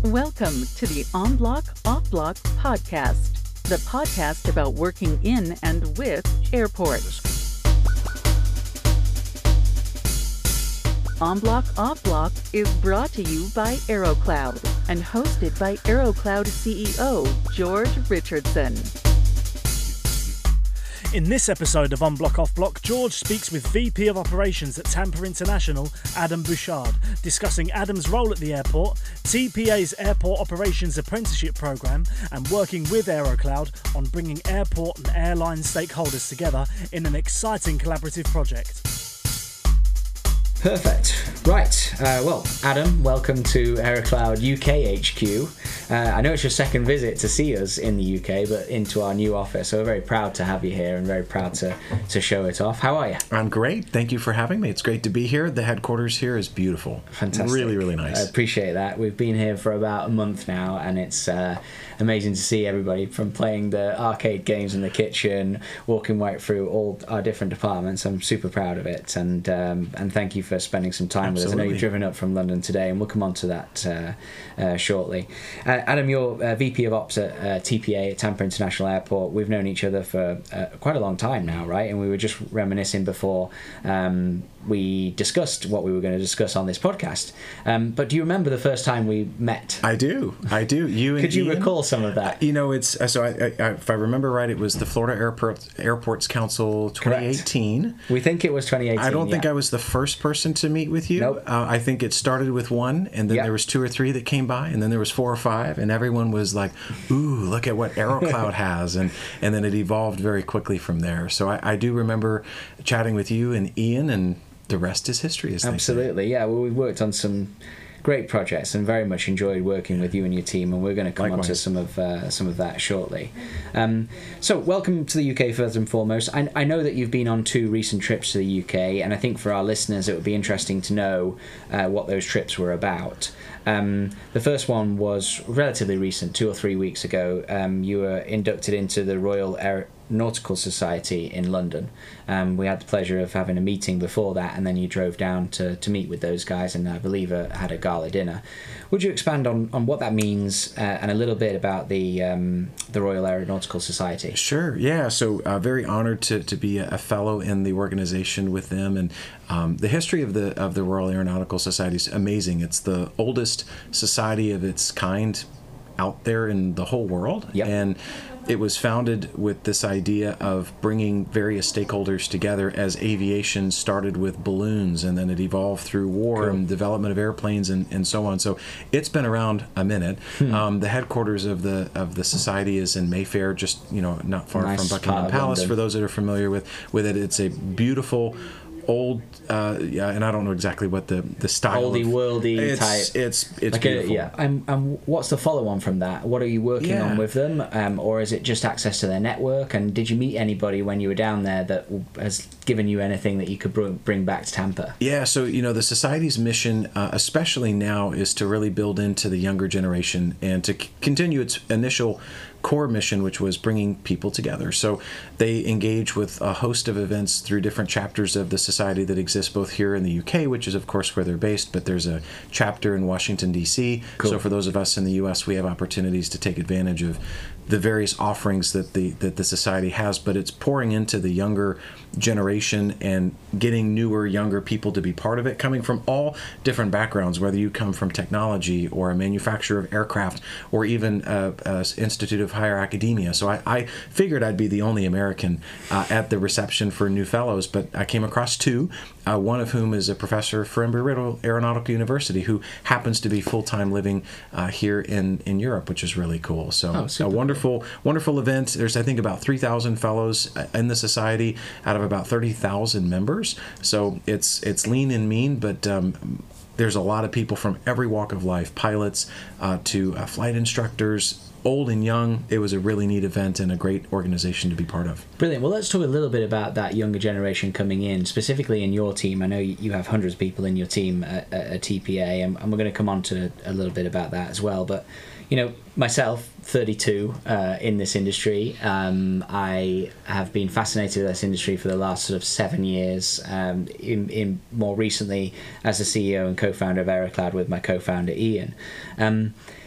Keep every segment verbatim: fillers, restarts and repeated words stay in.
Welcome to the On Block, Off Block podcast, the podcast about working in and with airports. On Block, Off Block is brought to you by AeroCloud and hosted by AeroCloud C E O George Richardson. In this episode of On Block Off Block, George speaks with V P of Operations at Tampa International, Adam Bouchard, discussing Adam's role at the airport, T P A's Airport Operations Apprenticeship Programme, and working with AeroCloud on bringing airport and airline stakeholders together in an exciting collaborative project. Perfect. Right. Uh, well, Adam, welcome to AeroCloud U K H Q. Uh, I know it's your second visit to see us in the U K, but into our new office. So we're very proud to have you here and very proud to, to show it off. How are you? I'm great. Thank you for having me. It's great to be here. The headquarters here is beautiful. Fantastic. Really, really nice. I appreciate that. We've been here for about a month now, and it's uh, amazing to see everybody from playing the arcade games in the kitchen, walking right through all our different departments. I'm super proud of it, and um, and thank you for spending some time Absolutely. with us. I know you've driven up from London today, and we'll come on to that uh, uh, shortly. Uh, Adam, you're uh, V P of Ops at uh, T P A at Tampa International Airport. We've known each other for uh, quite a long time now, right? And we were just reminiscing before um, we discussed what we were going to discuss on this podcast. Um, but do you remember the first time we met? I do. I do. You and Could you Ian? recall some of that? You know, it's so. I, I, if I remember right, it was the Florida Airport Airports Council twenty eighteen. Correct. We think it was twenty eighteen. I don't yeah. think I was the first person to meet with you. Nope. Uh, I think it started with one, and then Yep. there was two or three that came by, and then there was four or five, and everyone was like, "Ooh, look at what AeroCloud has," and and then it evolved very quickly from there. So I, I do remember chatting with you and Ian, and the rest is history. As they say. Absolutely, yeah. Well, we worked on some great projects and very much enjoyed working with you and your team, and we're going to come on to Likewise. some of uh, some of that shortly. Um, so welcome to the U K first and foremost. I, I know that you've been on two recent trips to the U K, and I think for our listeners it would be interesting to know uh, what those trips were about. Um, the first one was relatively recent, two or three weeks ago. Um, you were inducted into the Royal Aeronautical Society in London. Um, we had the pleasure of having a meeting before that, and then you drove down to, to meet with those guys, and I believe uh, had a gala dinner. Would you expand on, on what that means uh, and a little bit about the um, the Royal Aeronautical Society? Sure, yeah. So uh, very honored to, to be a fellow in the organization with them, and um, the history of the of the Royal Aeronautical Society is amazing. It's the oldest society of its kind out there in the whole world, Yep. and it was founded with this idea of bringing various stakeholders together as aviation started with balloons, and then it evolved through war Cool. and development of airplanes and, and so on. So it's been around a minute. Hmm. Um, the headquarters of the of the society is in Mayfair, just you know not far Nice from part Buckingham of Palace. London. For those that are familiar with with it, it's a beautiful old uh yeah and I don't know exactly what the the style Oldie of, worldy it's, type. it's it's Like a, beautiful. yeah. And, and what's the follow-on from that? What are you working Yeah. on with them? Um, or is it just access to their network? And did you meet anybody when you were down there that has given you anything that you could bring, bring back to Tampa? Yeah, so you know the society's mission, uh, especially now, is to really build into the younger generation and to c- continue its initial core mission, which was bringing people together. So they engage with a host of events through different chapters of the society that exist both here in the U K, which is of course where they're based, but there's a chapter in Washington, D C. Cool. So for those of us in the U S, we have opportunities to take advantage of the various offerings that the that the society has, but it's pouring into the younger generation and getting newer, younger people to be part of it, coming from all different backgrounds, whether you come from technology or a manufacturer of aircraft or even a, a Institute of Higher Academia. So I, I figured I'd be the only American uh, at the reception for new fellows, but I came across two, uh, one of whom is a professor for Embry-Riddle Aeronautical University who happens to be full-time living uh, here in, in Europe, which is really cool. So Oh, a super wonderful, wonderful event. There's, I think, about three thousand fellows in the society out of about thirty thousand members. So it's it's lean and mean, but um, there's a lot of people from every walk of life, pilots uh, to uh, flight instructors, old and young. It was a really neat event and a great organization to be part of. Brilliant. Well, let's talk a little bit about that younger generation coming in, specifically in your team. I know you have hundreds of people in your team at, at T P A, and, and we're going to come on to a little bit about that as well. But, you know, myself, thirty-two, uh, in this industry, um, I have been fascinated with this industry for the last sort of seven years. Um, in, in more recently, as the C E O and co-founder of AeroCloud with my co-founder Ian. Um,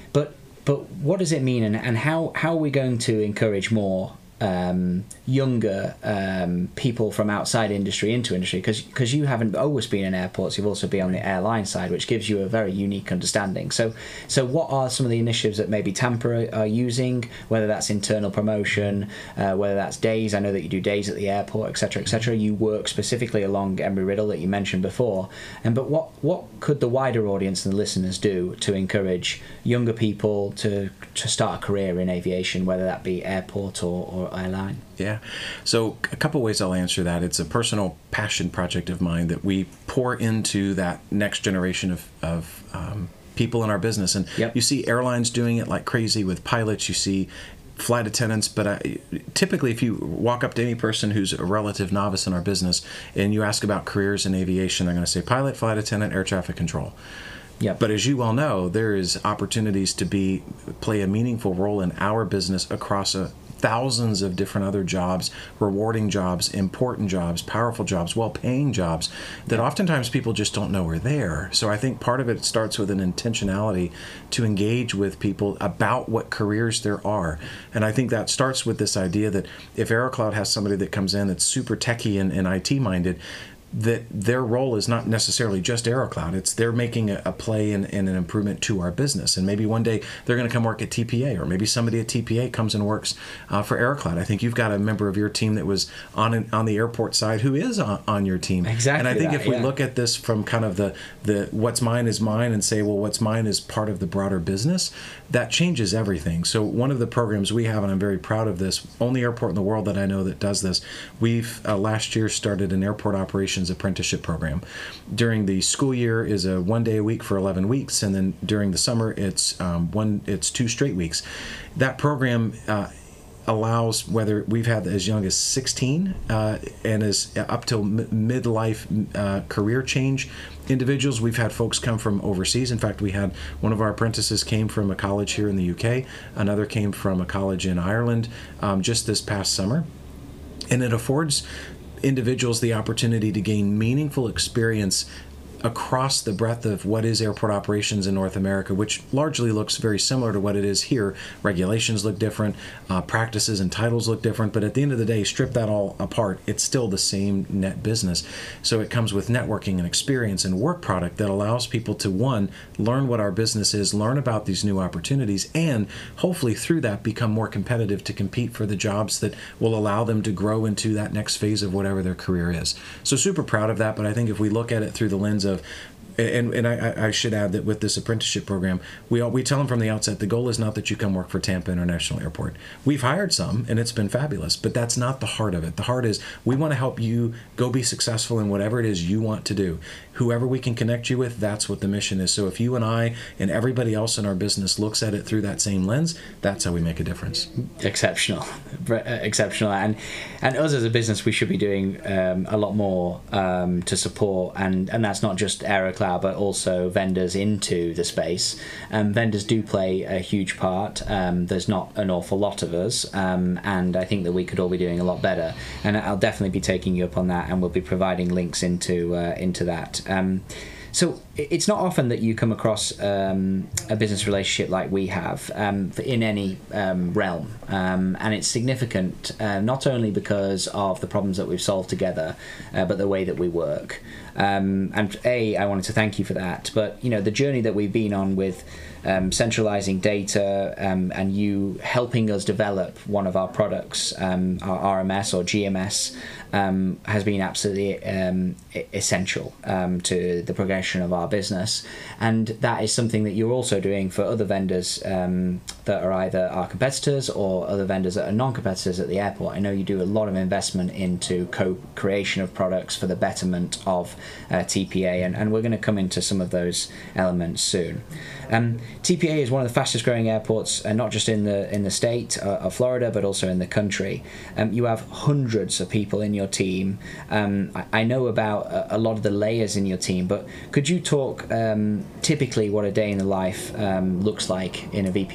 but but what does it mean, and, and how, how are we going to encourage more um, younger um, people from outside industry into industry? Because because you haven't always been in airports, you've also been on the airline side, which gives you a very unique understanding. So so what are some of the initiatives that maybe Tampa are, are using, whether that's internal promotion, uh, whether that's days? I know that you do days at the airport, et cetera, et cetera. You work specifically along Embry-Riddle that you mentioned before. And but what what could the wider audience and the listeners do to encourage younger people to to start a career in aviation, whether that be airport or, or airline? Yeah. So a couple ways I'll answer that. It's a personal passion project of mine that we pour into that next generation of, of um, people in our business. And yep. You see airlines doing it like crazy with pilots. You see flight attendants. But I, typically, if you walk up to any person who's a relative novice in our business and you ask about careers in aviation, they're going to say pilot, flight attendant, air traffic control. Yeah. But as you well know, there is opportunities to be play a meaningful role in our business across a thousands of different other jobs, rewarding jobs, important jobs, powerful jobs, well-paying jobs that oftentimes people just don't know are there. So I think part of it starts with an intentionality to engage with people about what careers there are. And I think that starts with this idea that if AeroCloud has somebody that comes in that's super techie and, and I T minded, that their role is not necessarily just AeroCloud. It's they're making a, a play and, and an improvement to our business. And maybe one day they're going to come work at T P A, or maybe somebody at T P A comes and works uh, for AeroCloud. I think you've got a member of your team that was on an, on the airport side who is on, on your team. Exactly. And I think that, if we yeah. look at this from kind of the, the what's mine is mine and say, well, what's mine is part of the broader business, that changes everything. So one of the programs we have, and I'm very proud of this, only airport in the world that I know that does this, we've uh, last year started an airport operations apprenticeship program. During the school year is a one day a week for eleven weeks, and then during the summer it's um, one it's two straight weeks. That program uh, allows, whether we've had as young as sixteen uh, and as up to midlife uh, career change individuals. We've had folks come from overseas. In fact, we had one of our apprentices came from a college here in the U K, another came from a college in Ireland um, just this past summer, and it affords individuals the opportunity to gain meaningful experience across the breadth of what is airport operations in North America, which largely looks very similar to what it is here. Regulations look different, uh, practices and titles look different, but at the end of the day, strip that all apart, it's still the same net business. So it comes with networking and experience and work product that allows people to, one, learn what our business is, learn about these new opportunities, and hopefully through that become more competitive to compete for the jobs that will allow them to grow into that next phase of whatever their career is. So super proud of that, but I think if we look at it through the lens of of And, and I, I should add that with this apprenticeship program, we all, we tell them from the outset, the goal is not that you come work for Tampa International Airport. We've hired some, and it's been fabulous, but that's not the heart of it. The heart is we want to help you go be successful in whatever it is you want to do. Whoever we can connect you with, that's what the mission is. So if you and I and everybody else in our business looks at it through that same lens, that's how we make a difference. Exceptional. Exceptional. And and us as a business, we should be doing um, a lot more um, to support, and, and that's not just AeroCloud, but also vendors into the space. Um, vendors do play a huge part. Um, there's not an awful lot of us, um, and I think that we could all be doing a lot better. And I'll definitely be taking you up on that, and we'll be providing links into uh, into that. Um, so it's not often that you come across um, a business relationship like we have um, in any um, realm, um, and it's significant uh, not only because of the problems that we've solved together, uh, but the way that we work. Um, and A, I wanted to thank you for that. But you know, the journey that we've been on with um, centralizing data um, and you helping us develop one of our products, um, our R M S or G M S, um, has been absolutely um, essential um, to the progression of our business. And that is something that you're also doing for other vendors um, that are either our competitors or other vendors that are non-competitors at the airport. I know you do a lot of investment into co-creation of products for the betterment of uh, T P A, and, and we're going to come into some of those elements soon. Um, T P A is one of the fastest growing airports, uh, not just in the in the state uh, of Florida, but also in the country. Um, you have hundreds of people in your team. Um, I, I know about a, a lot of the layers in your team, but could you talk um, typically what a day in the life um, looks like in a V P of Ops role?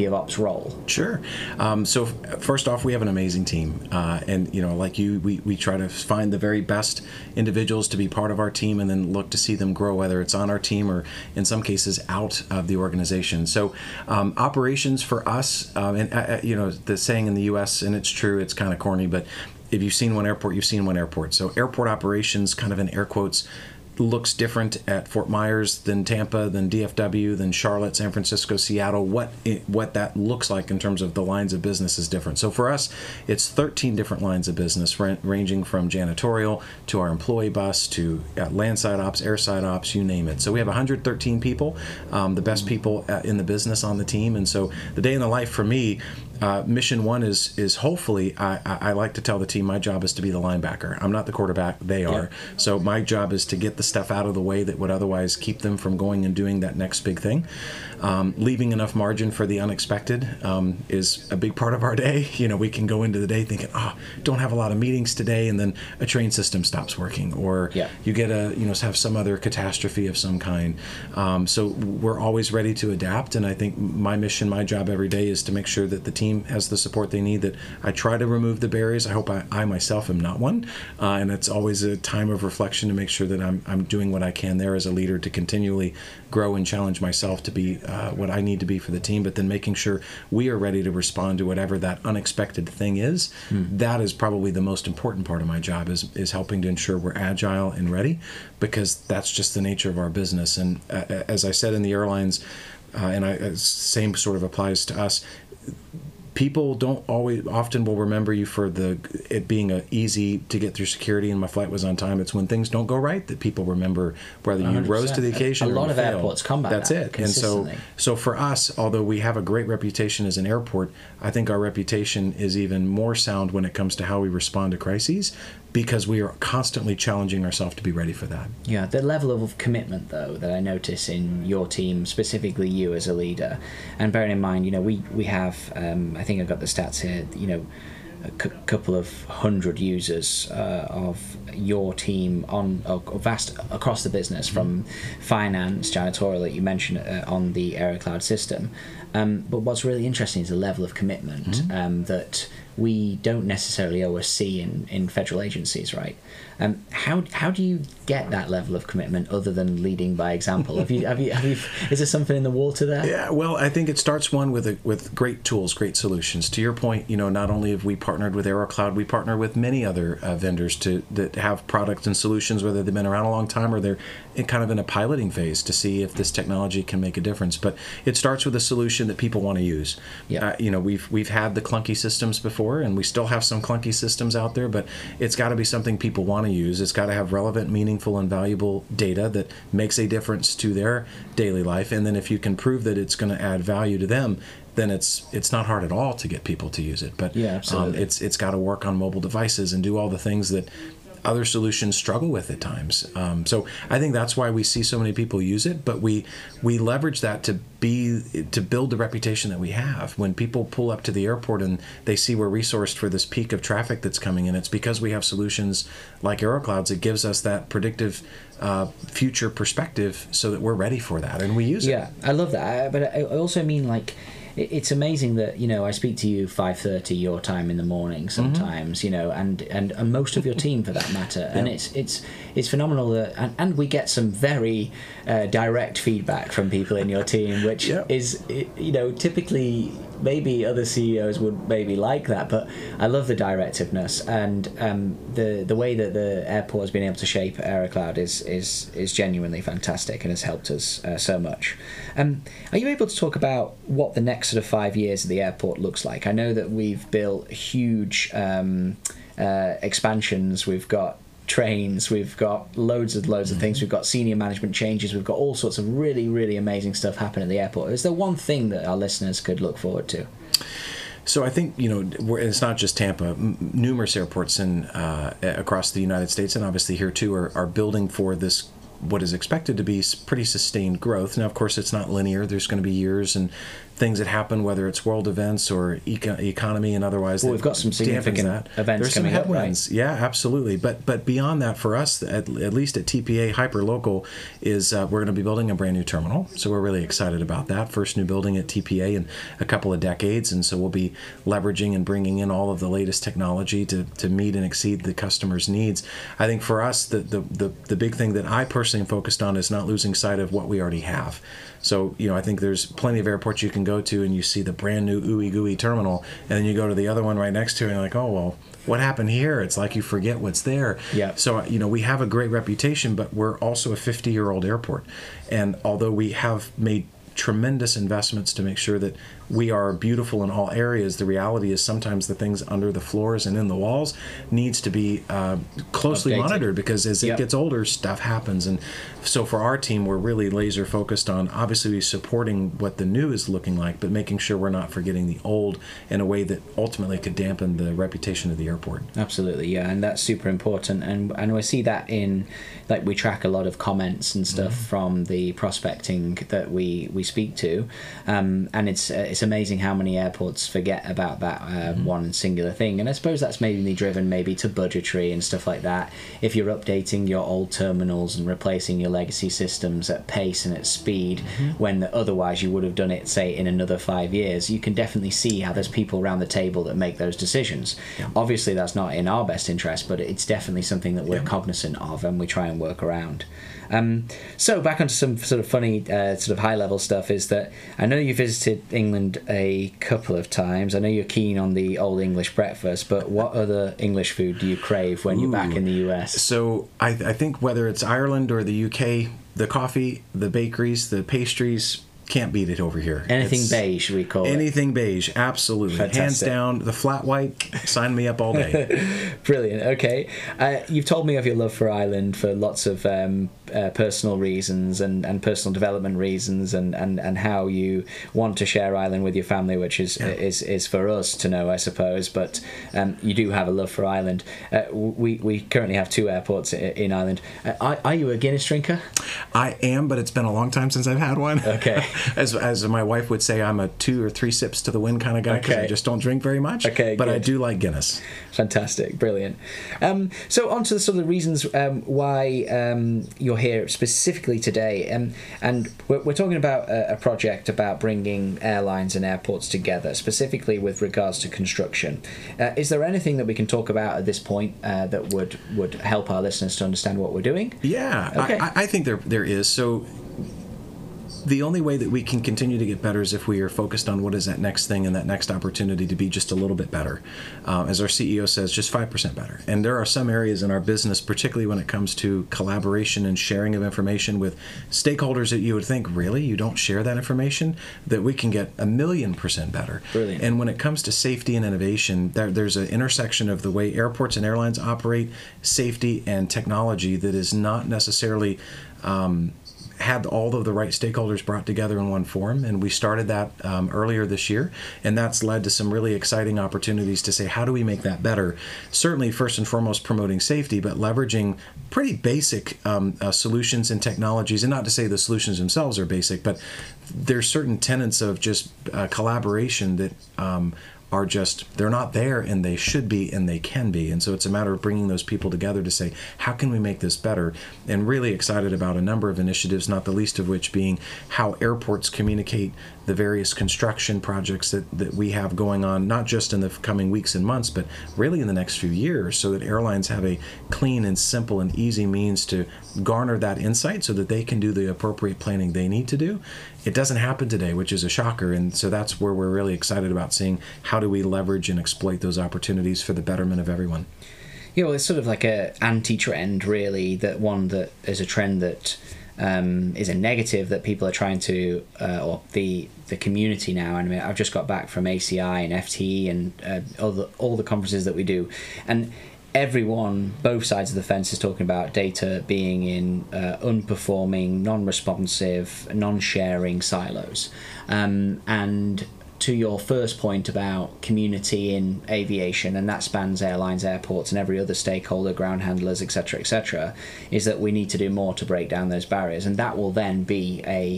role? Sure. Um, so f- first off, we have an amazing team, uh, and you know, like you, we, we try to find the very best individuals to be part of our team, and then look to see them grow, whether it's on our team or in some cases out of the organization. So um, operations for us, um, and uh, you know, the saying in the U S, and it's true, it's kind of corny, but if you've seen one airport, you've seen one airport. So airport operations, kind of in air quotes, looks different at Fort Myers than Tampa, than D F W, than Charlotte, San Francisco, Seattle. What it, what that looks like in terms of the lines of business is different. So for us, it's thirteen different lines of business, ra- ranging from janitorial to our employee bus to uh, landside ops, airside ops, you name it. So we have one hundred thirteen people, um, the best people uh, in the business on the team. And so the day in the life for me, Uh, mission one is is hopefully, I, I, I like to tell the team my job is to be the linebacker. I'm not the quarterback, they are. Yeah. So my job is to get the stuff out of the way that would otherwise keep them from going and doing that next big thing. Um, leaving enough margin for the unexpected um, is a big part of our day. You know, we can go into the day thinking, oh, don't have a lot of meetings today, and then a train system stops working, or yeah. you get a, you know, have some other catastrophe of some kind. Um, so we're always ready to adapt, and I think my mission, my job every day is to make sure that the team has the support they need, that I try to remove the barriers. I hope I, I myself am not one, uh, and it's always a time of reflection to make sure that I'm, I'm doing what I can there as a leader to continually grow and challenge myself to be uh, what I need to be for the team, but then making sure we are ready to respond to whatever that unexpected thing is. Mm. That is probably the most important part of my job, is, is helping to ensure we're agile and ready, because that's just the nature of our business. And uh, as I said in the airlines, uh, and I, uh, same sort of applies to us, people don't always often will remember you for the it being a easy to get through security and my flight was on time. It's when things don't go right that people remember whether you rose to the occasion. A or lot you of failed. airports come by That's that it. And so so for us, although we have a great reputation as an airport, I think our reputation is even more sound when it comes to how we respond to crises, because we are constantly challenging ourselves to be ready for that. Yeah, the level of commitment, though, that I notice in your team, specifically you as a leader, and bearing in mind, you know, we, we have, um, I think I've got the stats here, you know, a c- couple of hundred users uh, of your team on uh, vast across the business, from finance, janitorial that you mentioned uh, on the AeroCloud system. Um, but what's really interesting is the level of commitment mm-hmm. um, that we don't necessarily always see in, in federal agencies, right? Um, how how do you get that level of commitment other than leading by example? have you have you have you? Is there something in the water there? Yeah, well, I think it starts one with a, with great tools, great solutions. To your point, you know, not only have we partnered with AeroCloud, we partner with many other uh, vendors to that have products and solutions, whether they've been around a long time or they're in kind of in a piloting phase to see if this technology can make a difference. But it starts with a solution that people want to use. Yeah, uh, you know, we've we've had the clunky systems before, and we still have some clunky systems out there, but it's got to be something people want to use. It's got to have relevant, meaningful, and valuable data that makes a difference to their daily life. And then if you can prove that it's going to add value to them, then it's it's not hard at all to get people to use it. But yeah, um, it's it's got to work on mobile devices and do all the things that other solutions struggle with at times. Um, so I think that's why we see so many people use it, but we we leverage that to be to build the reputation that we have. When people pull up to the airport and they see we're resourced for this peak of traffic that's coming in, it's because we have solutions like AeroClouds that gives us that predictive uh, future perspective so that we're ready for that, and we use yeah, it. Yeah, I love that. But I also mean, like, it's amazing that, you know, I speak to you five thirty your time in the morning sometimes, mm-hmm. you know, and, and, and most of your team for that matter. Yeah. And it's it's it's phenomenal that, and, and we get some very uh, direct feedback from people in your team, which yeah. is, you know, typically maybe other C E Os would maybe like that, but I love the directiveness, and um, the the way that the airport has been able to shape AeroCloud is is is genuinely fantastic and has helped us uh, so much. Um, are you able to talk about what the next sort of five years of the airport looks like? I know that we've built huge um, uh, expansions. We've got trains, we've got loads and loads of things, we've got senior management changes, we've got all sorts of really, really amazing stuff happening at the airport. Is there one thing that our listeners could look forward to? So I think, you know, we're, it's not just Tampa. M- numerous airports in uh, across the United States, and obviously here too, are, are building for this, what is expected to be pretty sustained growth. Now, of course, it's not linear. There's going to be years and things that happen, whether it's world events or eco- economy and otherwise. Well, we've got some significant that. events There's some coming up, headwinds. right? Yeah, absolutely. But but beyond that, for us, at, at least at T P A Hyperlocal, is uh, we're going to be building a brand new terminal. So we're really excited about that. First new building at T P A in a couple of decades, and so we'll be leveraging and bringing in all of the latest technology to, to meet and exceed the customer's needs. I think for us, the, the the the big thing that I personally am focused on is not losing sight of what we already have. So, you know, I think there's plenty of airports you can go to and you see the brand new ooey gooey terminal, and then you go to the other one right next to it and you're like, oh, well, what happened here? It's like you forget what's there. Yeah. So, you know, we have a great reputation, but we're also a fifty-year-old airport. And although we have made tremendous investments to make sure that we are beautiful in all areas, the reality is sometimes the things under the floors and in the walls needs to be uh, closely Updated. monitored, because as Yep. it gets older, stuff happens. And so for our team, we're really laser focused on obviously supporting what the new is looking like, but making sure we're not forgetting the old in a way that ultimately could dampen the reputation of the airport. Absolutely, yeah, and that's super important, and and we see that in, like, we track a lot of comments and stuff mm-hmm. from the prospecting that we we speak to, um, and it's uh, it's amazing how many airports forget about that uh, mm-hmm. one singular thing, and I suppose that's mainly driven maybe to budgetary and stuff like that. If you're updating your old terminals and replacing your legacy systems at pace and at speed, mm-hmm. when otherwise you would have done it, say, in another five years, you can definitely see how there's people around the table that make those decisions. Yeah. Obviously, that's not in our best interest, but it's definitely something that we're yeah. cognizant of, and we try and work around. Um, so back onto some sort of funny, uh, sort of high-level stuff, is that I know you visited England a couple of times. I know you're keen on the old English breakfast, but what other English food do you crave when Ooh. you're back in the U S? So I, I think whether it's Ireland or the U K, the coffee, the bakeries, the pastries, can't beat it over here. Anything it's, beige, we call anything it. Anything beige, absolutely. Fantastic. Hands down, the flat white, sign me up all day. Brilliant, okay. Uh, you've told me of your love for Ireland for lots of um, uh, personal reasons and, and personal development reasons, and, and, and how you want to share Ireland with your family, which is yeah. is, is for us to know, I suppose, but um, you do have a love for Ireland. Uh, we, we currently have two airports in Ireland. Uh, are, are you a Guinness drinker? I am, but it's been a long time since I've had one. Okay. As as my wife would say, I'm a two or three sips to the wind kind of guy, because okay. I just don't drink very much. Okay, but good. I do like Guinness. Fantastic, brilliant. Um, so on to the sort of the reasons um, why um, you're here specifically today, um, and we're, we're talking about a, a project about bringing airlines and airports together, specifically with regards to construction. Uh, is there anything that we can talk about at this point uh, that would would help our listeners to understand what we're doing? Yeah, okay. I, I think there there is. So the only way that we can continue to get better is if we are focused on what is that next thing and that next opportunity to be just a little bit better. Uh, as our C E O says, just five percent better. And there are some areas in our business, particularly when it comes to collaboration and sharing of information with stakeholders that you would think, really, you don't share that information, that we can get a million percent better. Brilliant. And when it comes to safety and innovation, there, there's an intersection of the way airports and airlines operate, safety and technology, that is not necessarily um, had all of the right stakeholders brought together in one forum, and we started that um, earlier this year, and that's led to some really exciting opportunities to say, how do we make that better? Certainly, first and foremost, promoting safety, but leveraging pretty basic um, uh, solutions and technologies, and not to say the solutions themselves are basic, but there's certain tenets of just uh, collaboration that um, are just, they're not there, and they should be, and they can be. And so it's a matter of bringing those people together to say, how can we make this better? And really excited about a number of initiatives, not the least of which being how airports communicate the various construction projects that, that we have going on, not just in the coming weeks and months, but really in the next few years, so that airlines have a clean and simple and easy means to garner that insight so that they can do the appropriate planning they need to do. It doesn't happen today, which is a shocker, and so that's where we're really excited about seeing how do we leverage and exploit those opportunities for the betterment of everyone. Yeah, well, it's sort of like a anti-trend, really, that one that is a trend that um, is a negative that people are trying to, uh, or the the community now. And I mean, I've just got back from A C I and F T E and uh, all the all the conferences that we do, and everyone, both sides of the fence, is talking about data being in uh, unperforming, non-responsive, non-sharing silos. Um, and to your first point about community in aviation, and that spans airlines, airports, and every other stakeholder, ground handlers, et cetera, et cetera, is that we need to do more to break down those barriers, and that will then be a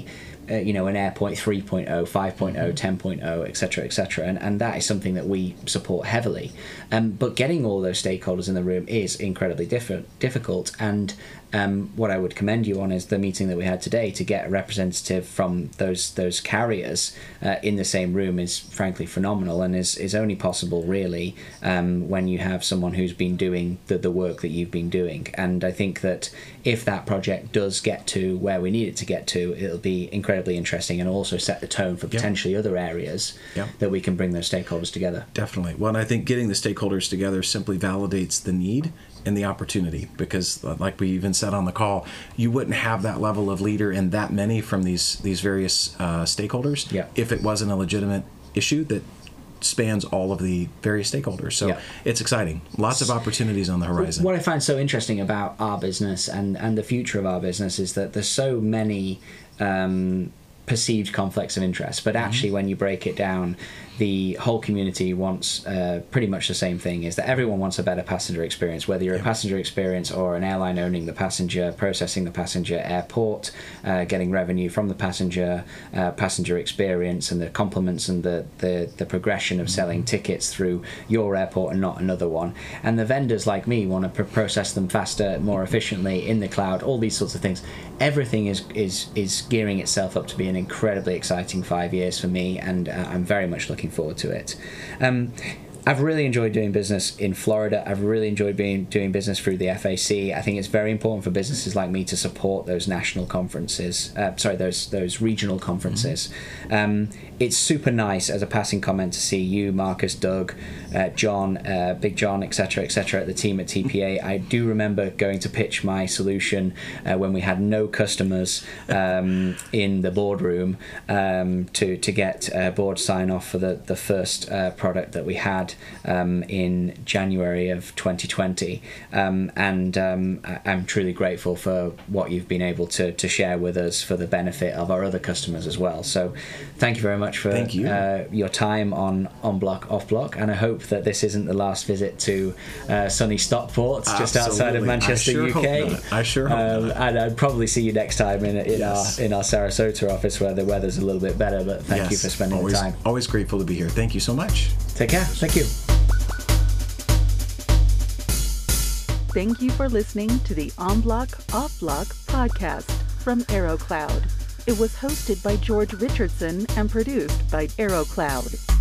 uh, you know, an AirPort three point oh, five point oh, ten point oh, et cetera, et cetera. And, and that is something that we support heavily. Um, but getting all those stakeholders in the room is incredibly different, difficult. And um, what I would commend you on is the meeting that we had today. To get a representative from those those carriers uh, in the same room is frankly phenomenal, and is, is only possible really um, when you have someone who's been doing the, the work that you've been doing. And I think that if that project does get to where we need it to get to, it'll be incredibly interesting and also set the tone for potentially yep. other areas yep. that we can bring those stakeholders together. Definitely. Well, and I think getting the stakeholders together simply validates the need and the opportunity, because like we even said on the call, you wouldn't have that level of leader and that many from these these various uh, stakeholders yeah. if it wasn't a legitimate issue that spans all of the various stakeholders. So yeah. it's exciting. Lots of opportunities on the horizon. What I find so interesting about our business and, and the future of our business is that there's so many um, perceived conflicts of interest, but actually mm-hmm. when you break it down, the whole community wants uh, pretty much the same thing, is that everyone wants a better passenger experience, whether you're yeah. a passenger experience or an airline owning the passenger, processing the passenger, airport, uh, getting revenue from the passenger, uh, passenger experience and the compliments and the, the, the progression of mm-hmm. selling tickets through your airport and not another one. And the vendors like me want to pr- process them faster, more efficiently in the cloud, all these sorts of things. Everything is, is, is gearing itself up to be an incredibly exciting five years for me, and uh, I'm very much looking forward to it. Um, I've really enjoyed doing business in Florida. I've really enjoyed being doing business through the F A C. I think it's very important for businesses like me to support those national conferences. Uh, sorry, those those regional conferences. Mm-hmm. Um, it's super nice as a passing comment to see you, Marcus, Doug, uh, John, uh, Big John, et cetera, et cetera, at the team at T P A. I do remember going to pitch my solution uh, when we had no customers um, in the boardroom um, to to get uh, board sign off for the the first uh, product that we had. Um, in January of twenty twenty, um, and um, I- I'm truly grateful for what you've been able to, to share with us for the benefit of our other customers as well. So thank you very much for thank you. Uh, your time on On Block, Off Block, and I hope that this isn't the last visit to uh, sunny Stockport, just Absolutely. outside of Manchester, I sure U K. Hope not. I sure hope um, not. And I'd probably see you next time in, in yes. our in our Sarasota office where the weather's a little bit better, but thank yes. you for spending always, the time. Always grateful to be here. Thank you so much. Take care. Thank you. Thank you for listening to the On Block, Off Block podcast from AeroCloud. It was hosted by George Richardson and produced by AeroCloud.